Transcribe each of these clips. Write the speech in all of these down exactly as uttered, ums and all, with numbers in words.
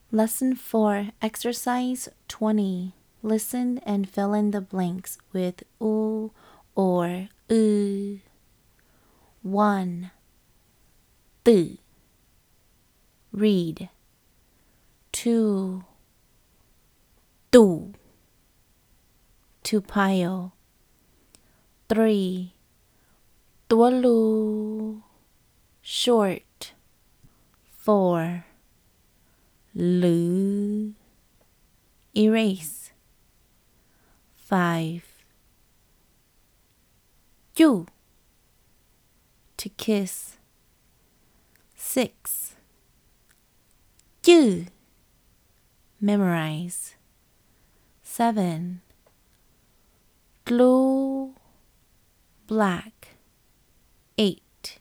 Lesson four, Exercise twenty. Listen and fill in the blanks with u or u. one. T. Read. two. Tu. To pile. three. Tualu. Short. four. Lu. Erase. five. You. To kiss. six. You. Memorize. seven. Blue. Black. eight.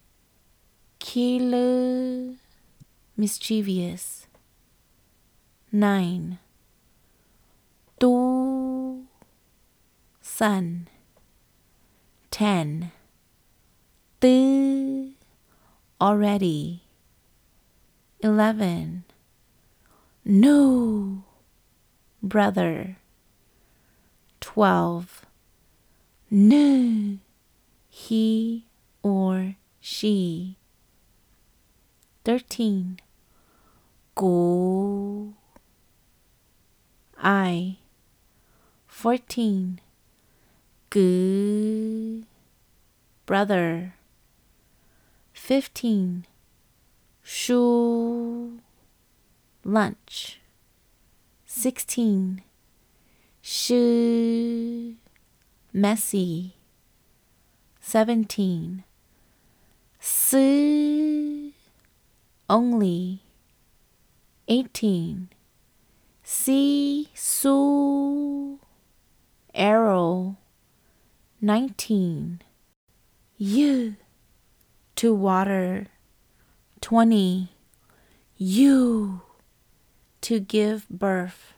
Kilo. Mischievous. nine. Tu. Sun. ten. Tu. Already. eleven. No. Brother. twelve. No. He or she. thirteen. Go. I. fourteen. Gu. Brother. fifteen. Shu. Lunch. sixteen. Shu. Messy. seventeen. Si. Only. eighteen. Si. Su. Arrow. nineteen. You. To water. twenty. You. To give birth.